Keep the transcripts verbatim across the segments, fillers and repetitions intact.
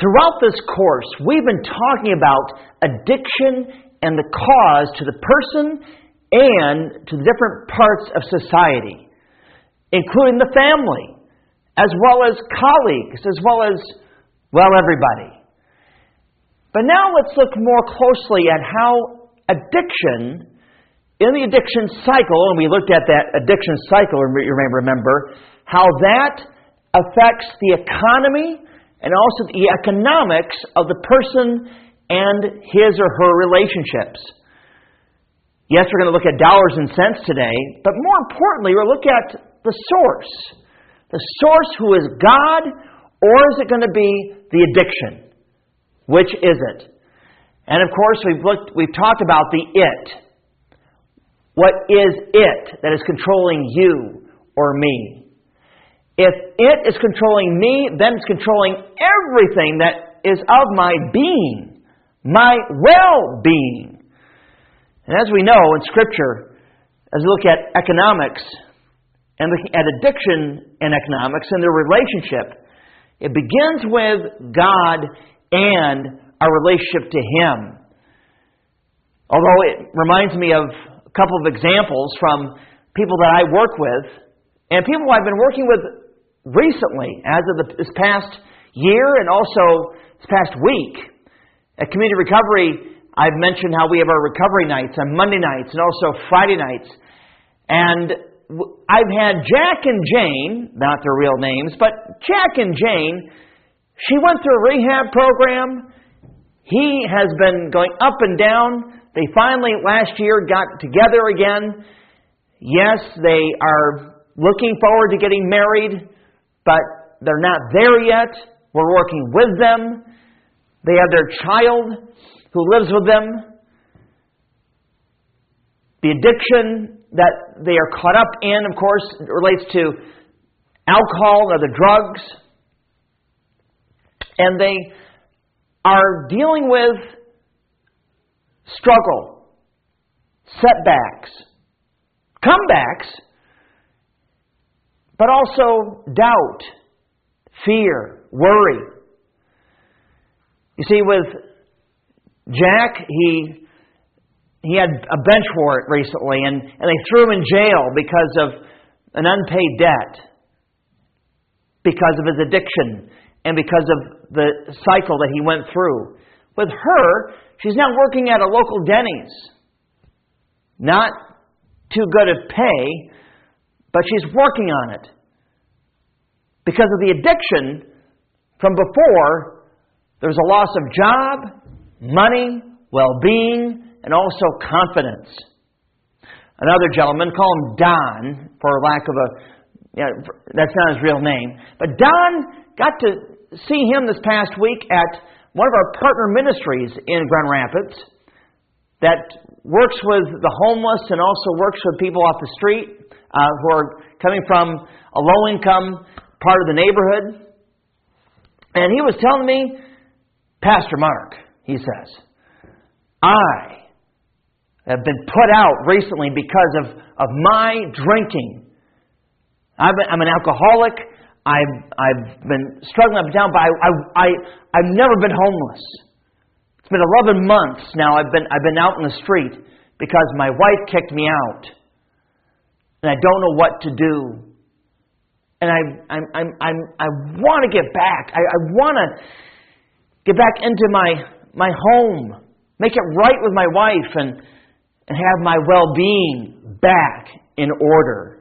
Throughout this course, we've been talking about addiction and the cause to the person and to the different parts of society, including the family, as well as colleagues, as well as, well, everybody. But now let's look more closely at how addiction, in the addiction cycle, and we looked at that addiction cycle, you may remember, how that affects the economy and also the economics of the person and his or her relationships. Yes, we're going to look at dollars and cents today, but more importantly, we'll look at the source. The source who is God, or is it going to be the addiction? Which is it? And of course, we've looked, we've talked about the it. What is it that is controlling you or me? If it is controlling me, then it's controlling everything that is of my being, my well-being. And as we know in Scripture, as we look at economics and looking at addiction and economics and their relationship, it begins with God and our relationship to Him. Although it reminds me of a couple of examples from people that I work with and people I've been working with recently, as of the, this past year and also this past week. At Community Recovery, I've mentioned how we have our recovery nights on Monday nights and also Friday nights. And I've had Jack and Jane, not their real names, but Jack and Jane, she went through a rehab program. He has been going up and down. They finally, last year, got together again. Yes, they are looking forward to getting married, but they're not there yet. We're working with them. They have their child who lives with them. The addiction that they are caught up in, of course, relates to alcohol and other drugs. And they are dealing with struggle, setbacks, comebacks, but also doubt, fear, worry. You see, with Jack, he he had a bench warrant recently, and, and they threw him in jail because of an unpaid debt, because of his addiction, and because of the cycle that he went through. With her, she's now working at a local Denny's. Not too good at pay, but she's working on it. Because of the addiction from before, there's a loss of job, money, well-being, and also confidence. Another gentleman, call him Don, for lack of a, you know, that's not his real name. But Don got to see him this past week at one of our partner ministries in Grand Rapids that works with the homeless and also works with people off the street uh, who are coming from a low-income part of the neighborhood. And he was telling me, Pastor Mark, he says, I have been put out recently because of, of my drinking. I've been, I'm an alcoholic. I've I've been struggling up and down, but I, I, I, I've never been homeless. It's been eleven months now I've been I've been out in the street because my wife kicked me out. And I don't know what to do. And I I'm I'm, I'm I want to get back. I, I want to get back into my my home. Make it right with my wife and, and have my well-being back in order.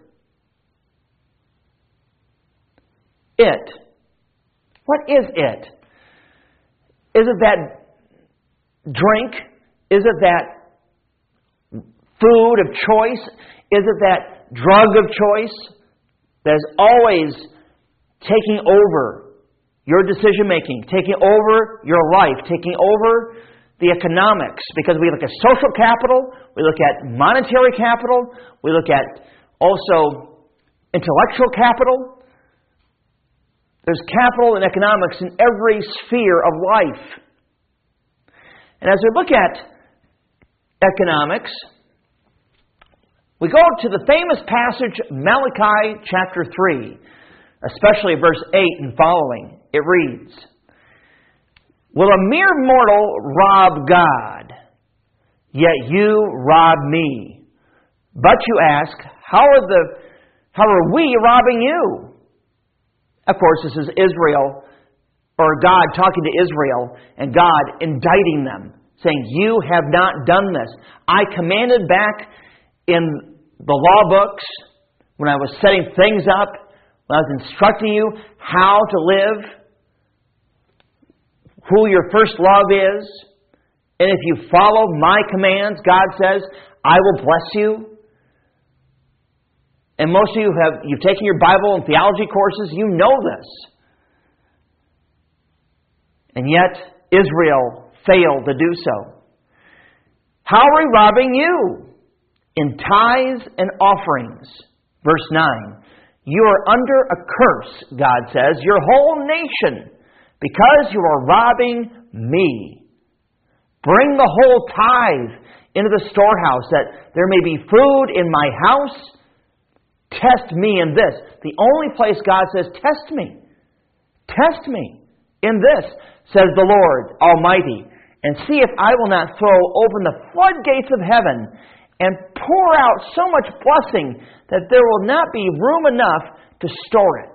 It. What is it? Is it that drink? Is it that food of choice? Is it that drug of choice that is always taking over your decision making, taking over your life, taking over the economics? Because we look at social capital, we look at monetary capital, we look at also intellectual capital. There's capital and economics in every sphere of life. And as we look at economics, we go to the famous passage, Malachi chapter three, especially verse eight and following. It reads, Will a mere mortal rob God? Yet you rob me. But you ask, how are the how are we robbing you? Of course, this is Israel, or God talking to Israel, and God indicting them, saying, you have not done this. I commanded back in the law books, when I was setting things up, when I was instructing you how to live, who your first love is, and if you follow my commands, God says, I will bless you. And most of you have you've taken your Bible and theology courses, you know this. And yet, Israel failed to do so. How are we robbing you? In tithes and offerings. Verse nine. You are under a curse, God says, your whole nation, because you are robbing me. Bring the whole tithe into the storehouse, that there may be food in my house. Test me in this. The only place God says, test me. Test me in this, says the Lord Almighty, and see if I will not throw open the floodgates of heaven and pour out so much blessing that there will not be room enough to store it.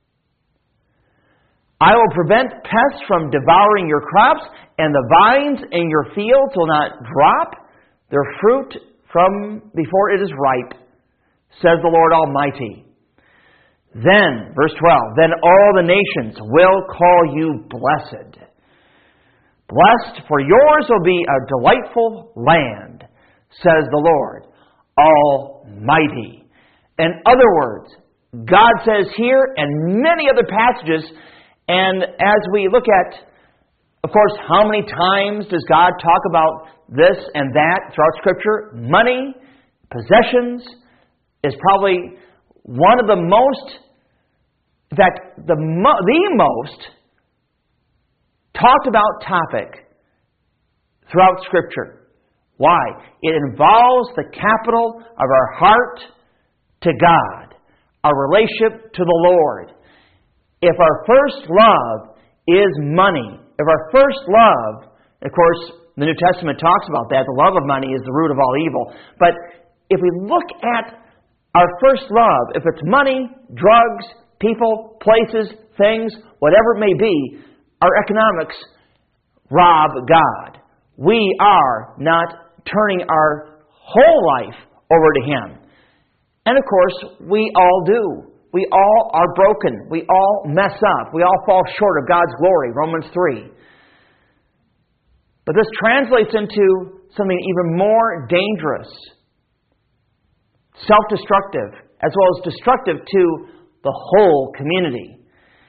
I will prevent pests from devouring your crops, and the vines in your fields will not drop their fruit from before it is ripe, says the Lord Almighty. Then, verse twelve, then all the nations will call you blessed. Blessed, for yours will be a delightful land, says the Lord Almighty. In other words, God says here and many other passages, and as we look at, of course, how many times does God talk about this and that throughout Scripture? Money, possessions, is probably one of the most, in fact, the, mo- the most talked about topic throughout Scripture. Why? It involves the capital of our heart to God, our relationship to the Lord. If our first love is money, if our first love, of course, the New Testament talks about that, the love of money is the root of all evil. But if we look at our first love, if it's money, drugs, people, places, things, whatever it may be, our economics rob God. We are not turning our whole life over to Him. And of course, we all do. We all are broken. We all mess up. We all fall short of God's glory, Romans three. But this translates into something even more dangerous, self-destructive, as well as destructive to the whole community.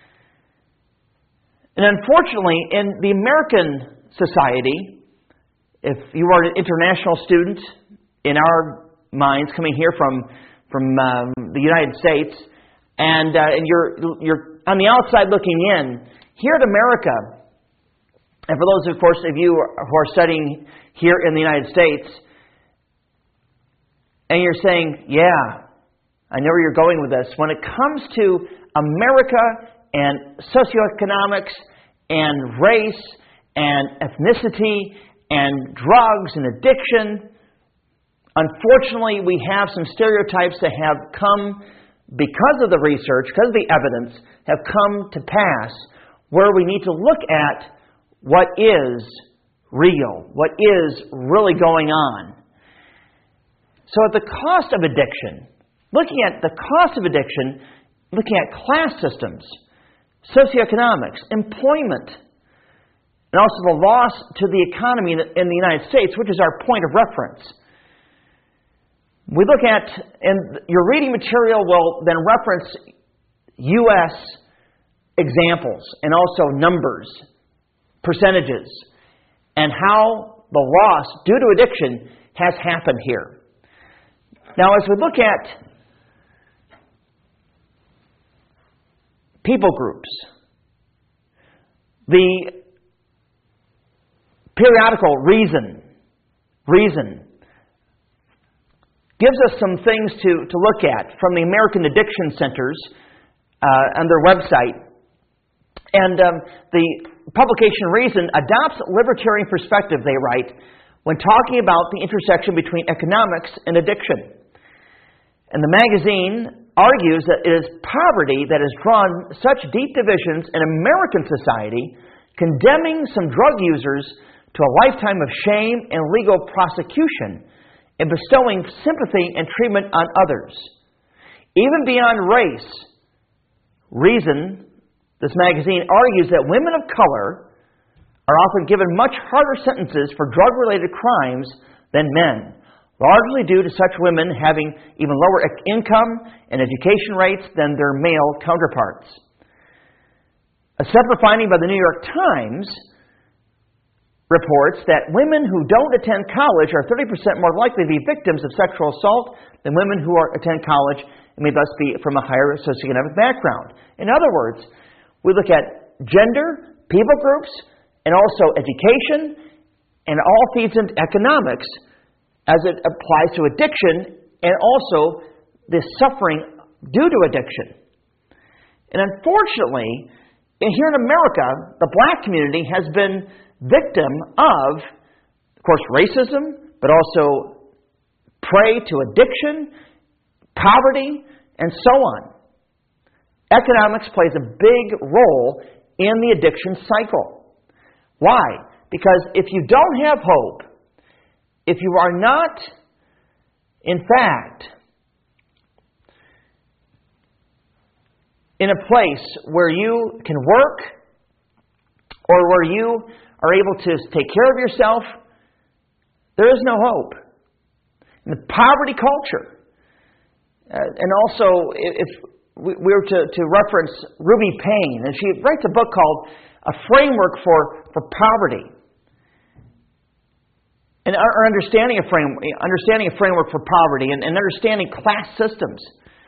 And unfortunately, in the American society, if you are an international student in our minds coming here from, from um, the United States, and, uh, and you're, you're on the outside looking in, here in America, and for those, of course, of you who are studying here in the United States, and you're saying, yeah, I know where you're going with this. When it comes to America and socioeconomics and race and ethnicity and drugs and addiction, unfortunately, we have some stereotypes that have come, because of the research, because of the evidence, have come to pass where we need to look at what is real, what is really going on. So at the cost of addiction, looking at the cost of addiction, looking at class systems, socioeconomics, employment, and also the loss to the economy in the United States, which is our point of reference. We look at, and your reading material will then reference U S examples and also numbers, percentages, and how the loss due to addiction has happened here. Now, as we look at people groups, the periodical Reason, Reason gives us some things to, to look at from the American Addiction Centers uh, on their website. And um, the publication Reason adopts a libertarian perspective, they write, when talking about the intersection between economics and addiction. And the magazine argues that it is poverty that has drawn such deep divisions in American society, condemning some drug users to a lifetime of shame and legal prosecution, and bestowing sympathy and treatment on others. Even beyond race, Reason, this magazine, argues that women of color are often given much harder sentences for drug-related crimes than men, largely due to such women having even lower income and education rates than their male counterparts. A separate finding by the New York Times reports that women who don't attend college are thirty percent more likely to be victims of sexual assault than women who are, attend college and may thus be from a higher socioeconomic background. In other words, we look at gender, people groups, and also education, and it all feeds into economics as it applies to addiction and also the suffering due to addiction. And unfortunately, here in America, the black community has been victim of, of course, racism, but also prey to addiction, poverty, and so on. Economics plays a big role in the addiction cycle. Why? Because if you don't have hope, if you are not, in fact, in a place where you can work or where you are able to take care of yourself, there is no hope. In the poverty culture, uh, and also if we were to, to reference Ruby Payne, and she writes a book called A Framework for, for Poverty. And our understanding of frame, understanding a framework for poverty and, and understanding class systems.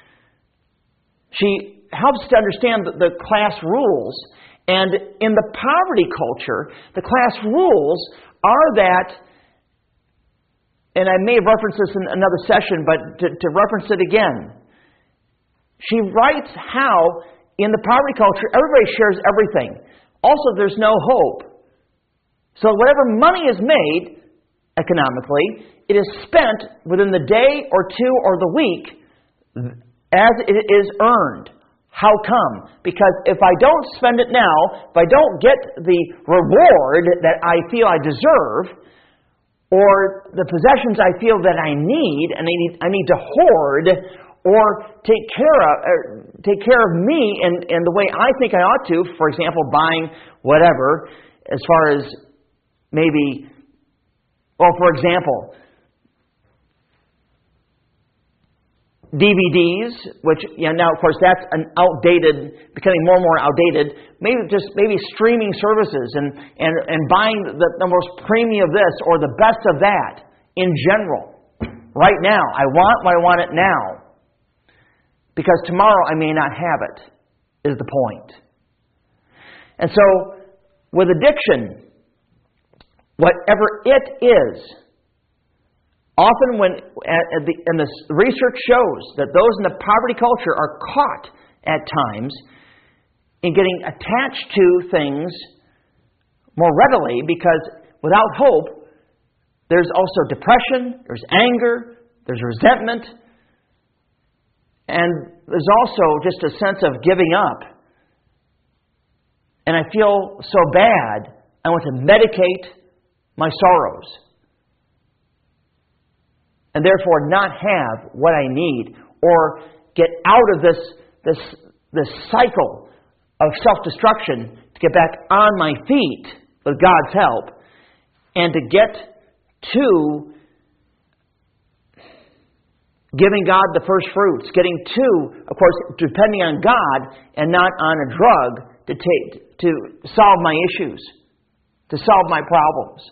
She helps to understand the, the class rules. And in the poverty culture, the class rules are that, and I may have referenced this in another session, but to, to reference it again. She writes how in the poverty culture, everybody shares everything. Also, there's no hope. So whatever money is made economically, it is spent within the day or two or the week as it is earned. How come? Because if I don't spend it now, if I don't get the reward that I feel I deserve, or the possessions I feel that I need, and I need, I need to hoard, or take care of, or take care of me in, in the way I think I ought to, for example, buying whatever, as far as maybe, well, for example, D V Ds, which, you know, now, of course, that's an outdated, becoming more and more outdated. Maybe just maybe streaming services and, and, and buying the, the most premium of this or the best of that in general. Right now. I want what I want it now. Because tomorrow I may not have it, is the point. And so, with addiction, whatever it is, often when, and the, and the research shows that those in the poverty culture are caught at times in getting attached to things more readily, because without hope, there's also depression, there's anger, there's resentment, and there's also just a sense of giving up. And I feel so bad, I want to medicate my sorrows. And therefore not have what I need, or get out of this, this, this cycle of self-destruction to get back on my feet with God's help, and to get to giving God the first fruits, getting to, of course, depending on God and not on a drug to take to solve my issues, to solve my problems.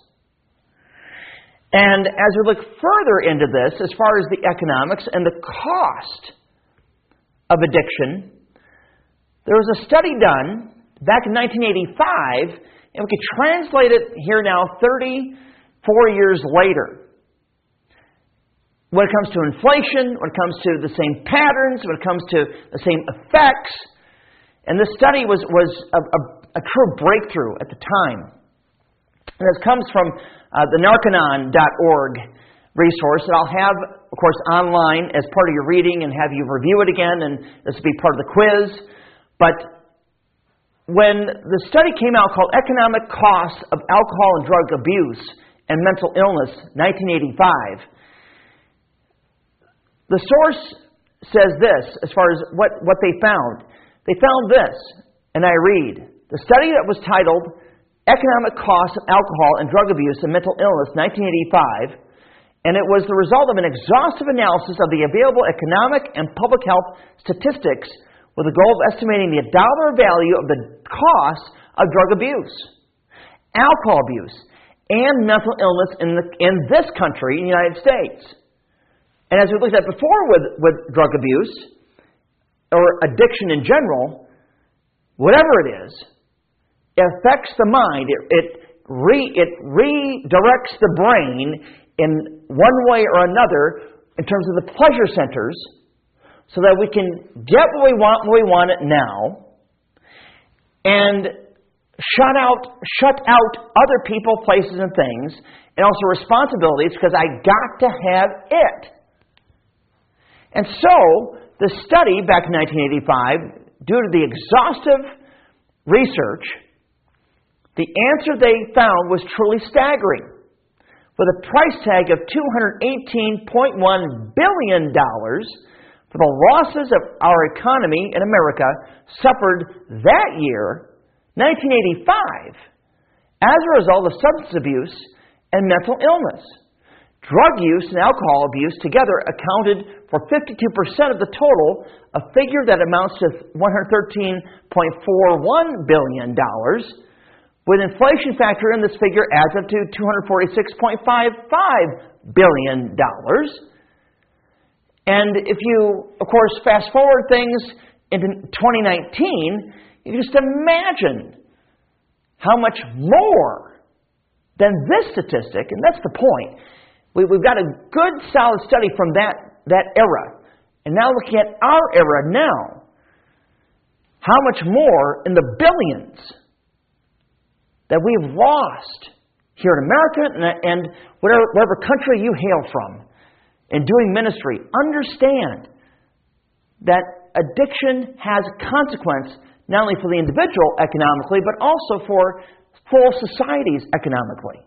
And as we look further into this, as far as the economics and the cost of addiction, there was a study done back in nineteen eighty-five, and we could translate it here now thirty-four years later. When it comes to inflation, when it comes to the same patterns, when it comes to the same effects. And this study was, was a, a, a true breakthrough at the time. And this comes from uh, the narconon dot org resource that I'll have, of course, online as part of your reading and have you review it again, and this will be part of the quiz. But when the study came out called Economic Costs of Alcohol and Drug Abuse and Mental Illness, nineteen eighty-five, the source says this as far as what, what they found. They found this, and I read, the study that was titled Economic Costs of Alcohol and Drug Abuse and Mental Illness, nineteen eighty-five, and it was the result of an exhaustive analysis of the available economic and public health statistics with the goal of estimating the dollar value of the cost of drug abuse, alcohol abuse, and mental illness in, the, in this country, in the United States. And as we looked at before with, with drug abuse, or addiction in general, whatever it is, it affects the mind. It, it, re, it redirects the brain in one way or another in terms of the pleasure centers so that we can get what we want when we want it now and shut out, shut out other people, places, and things, and also responsibilities because I got to have it. And so, the study back in nineteen eighty-five, due to the exhaustive research, the answer they found was truly staggering. With a price tag of two hundred eighteen point one billion dollars for the losses of our economy in America suffered that year, nineteen eighty-five, as a result of substance abuse and mental illness. Drug use and alcohol abuse together accounted for fifty-two percent of the total, a figure that amounts to one hundred thirteen point four one billion dollars. With inflation factor in, this figure adds up to two hundred forty-six point five five billion dollars. And if you, of course, fast forward things into twenty nineteen, you can just imagine how much more than this statistic, and that's the point. We, we've got a good, solid study from that, that era. And now looking at our era now, how much more in the billions that we've lost here in America and, and whatever, whatever country you hail from in doing ministry. Understand that addiction has a consequence not only for the individual economically, but also for full societies economically.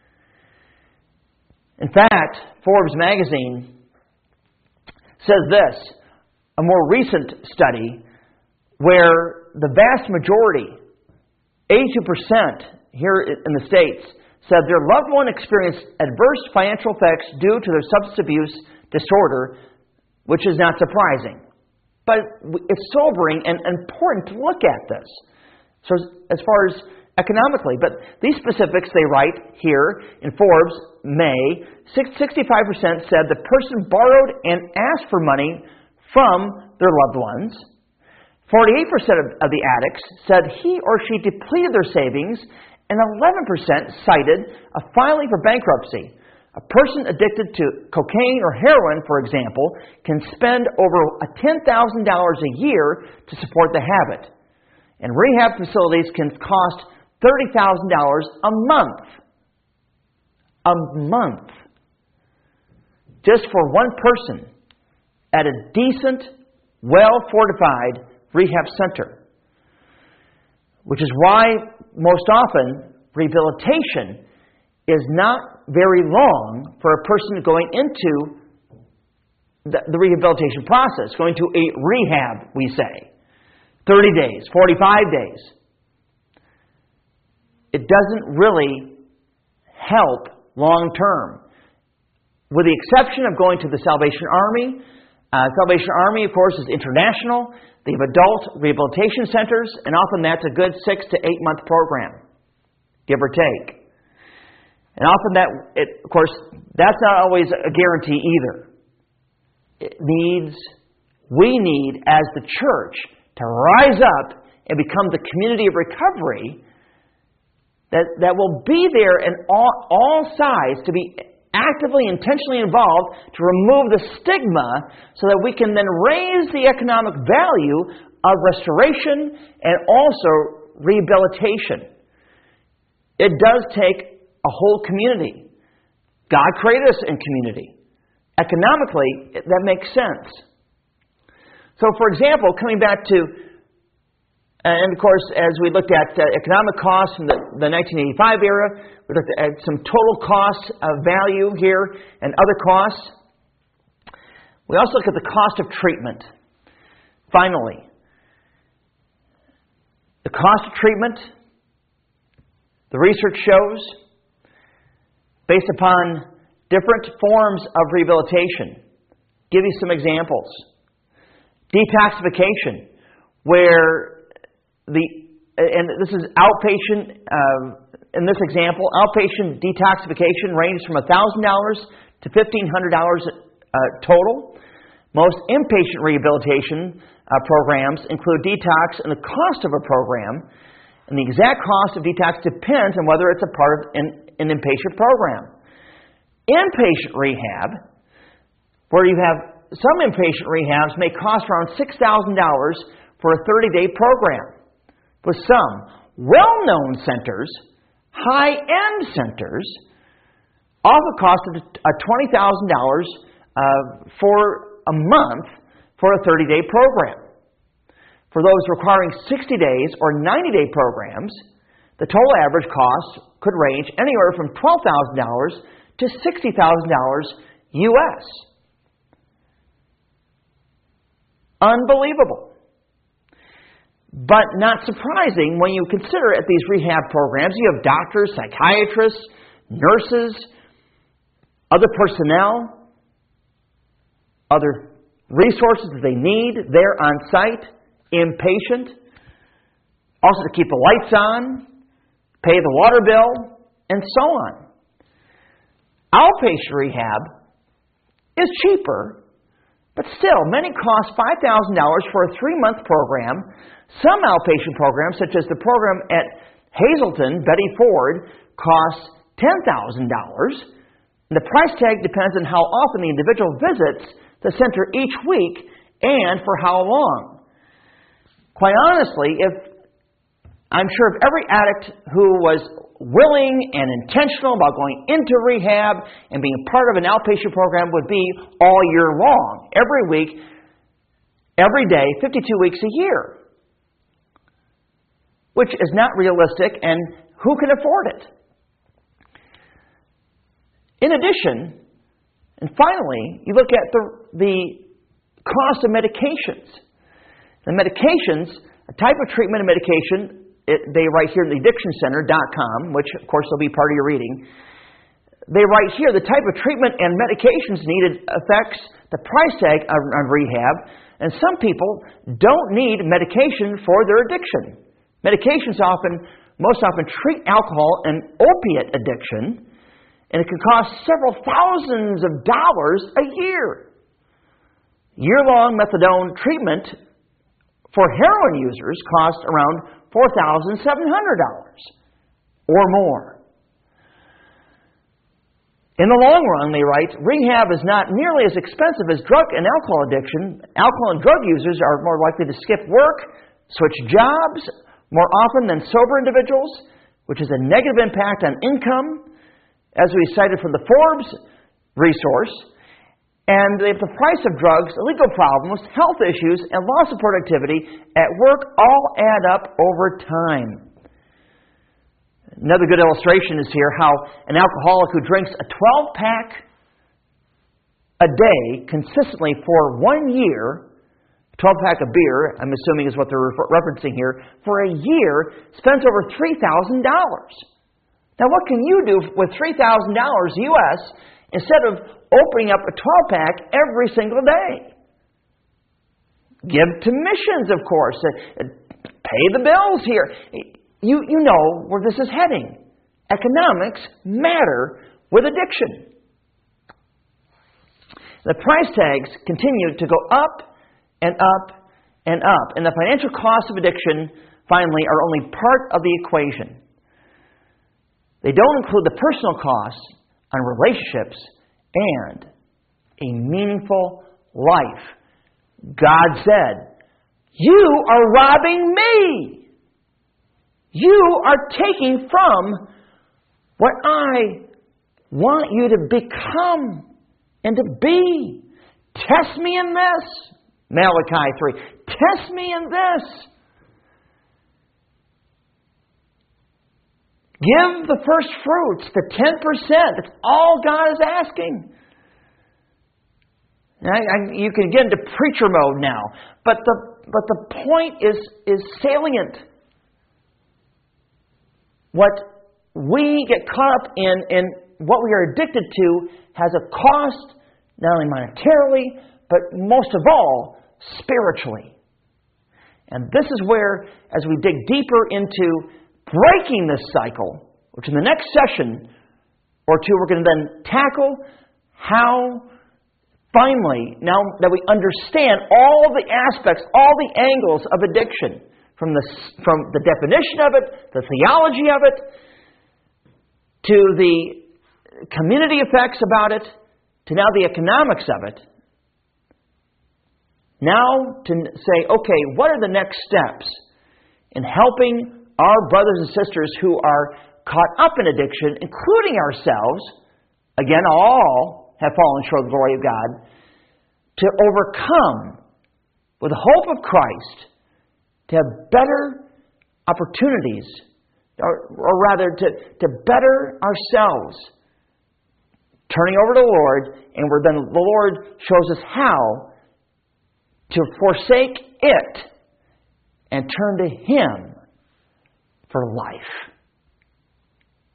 In fact, Forbes magazine says this, a more recent study where the vast majority, eighty-two percent here in the States, said their loved one experienced adverse financial effects due to their substance abuse disorder, which is not surprising. But it's sobering and important to look at this. So as far as economically, but these specifics they write here in Forbes, May, sixty-five percent said the person borrowed and asked for money from their loved ones. forty-eight percent of, of the addicts said he or she depleted their savings, and eleven percent cited a filing for bankruptcy. A person addicted to cocaine or heroin, for example, can spend over ten thousand dollars a year to support the habit. And rehab facilities can cost thirty thousand dollars a month. A month. Just for one person at a decent, well-fortified rehab center. Which is why, most often, rehabilitation is not very long for a person going into the, the rehabilitation process, going to a rehab, we say. thirty days, forty-five days. It doesn't really help long term. With the exception of going to the Salvation Army. Uh, Salvation Army, of course, is international. They have adult rehabilitation centers, and often that's a good six to eight month program, give or take. And often that, it, of course, that's not always a guarantee either. It needs, we need as the church to rise up and become the community of recovery that, that will be there in all, all sides to be actively, intentionally involved to remove the stigma so that we can then raise the economic value of restoration and also rehabilitation, it does take a whole community. God created us in community. Economically, that makes sense. So, for example, coming back to, and of course, as we looked at uh, economic costs in the, the nineteen eighty-five era, we looked at some total cost of value here and other costs. We also look at the cost of treatment. Finally, the cost of treatment, the research shows, based upon different forms of rehabilitation. Give you some examples. Detoxification, where the, and this is outpatient, uh, in this example, outpatient detoxification ranges from one thousand dollars to fifteen hundred dollars uh, total. Most inpatient rehabilitation uh, programs include detox, and the cost of a program and the exact cost of detox depends on whether it's a part of an, an inpatient program. Inpatient rehab, where you have some inpatient rehabs may cost around six thousand dollars for a thirty-day program. With some well-known centers, high-end centers, often cost twenty thousand dollars uh, for a month for a thirty-day program. For those requiring sixty days or ninety-day programs, the total average cost could range anywhere from twelve thousand dollars to sixty thousand dollars U S Unbelievable. But not surprising when you consider at these rehab programs, you have doctors, psychiatrists, nurses, other personnel, other resources that they need there on site, inpatient, also to keep the lights on, pay the water bill, and so on. Outpatient rehab is cheaper, but still, many cost five thousand dollars for a three-month program. Some outpatient programs, such as the program at Hazelton, Betty Ford, costs ten thousand dollars. The price tag depends on how often the individual visits the center each week and for how long. Quite honestly, if I'm sure if every addict who was willing and intentional about going into rehab and being part of an outpatient program would be all year long, every week, every day, fifty-two weeks a year, which is not realistic, and who can afford it? In addition, and finally, you look at the, the cost of medications. The medications, a type of treatment and medication, it, they write here in the addiction center dot com, which of course will be part of your reading. They write here the type of treatment and medications needed affects the price tag on, on rehab, and some people don't need medication for their addiction. Medications often, most often treat alcohol and opiate addiction, and it can cost several thousands of dollars a year. Year-long methadone treatment for heroin users costs around four thousand seven hundred dollars or more. In the long run, they write, rehab is not nearly as expensive as drug and alcohol addiction. Alcohol and drug users are more likely to skip work, switch jobs more often than sober individuals, which is a negative impact on income, as we cited from the Forbes resource. And if the price of drugs, legal problems, health issues, and loss of productivity at work all add up over time. Another good illustration is here how an alcoholic who drinks a twelve-pack a day consistently for one year, twelve-pack of beer, I'm assuming is what they're referencing here, for a year spends over three thousand dollars. Now what can you do with three thousand dollars U S instead of opening up a twelve-pack every single day? Give to missions, of course. Pay the bills here. You, you know where this is heading. Economics matter with addiction. The price tags continue to go up and up and up. And the financial costs of addiction, finally, are only part of the equation. They don't include the personal costs on relationships and a meaningful life. God said, "You are robbing me." You are taking from what I want you to become and to be. Test me in this. Malachi three. Test me in this. Give the first fruits, the ten percent. That's all God is asking. I, I, you can get into preacher mode now. But the, but the point is, is salient. What we get caught up in, in what we are addicted to has a cost, not only monetarily, but most of all, spiritually. And this is where, as we dig deeper into breaking this cycle, which in the next session or two we're going to then tackle how finally, now that we understand all the aspects, all the angles of addiction, from the, from the definition of it, the theology of it, to the community effects about it, to now the economics of it, now to say, okay, what are the next steps in helping our brothers and sisters who are caught up in addiction, including ourselves, again, all have fallen short of the glory of God, to overcome, with the hope of Christ, to have better opportunities, or, or rather to, to better ourselves, turning over to the Lord, and where then the Lord shows us how to forsake it and turn to Him for life.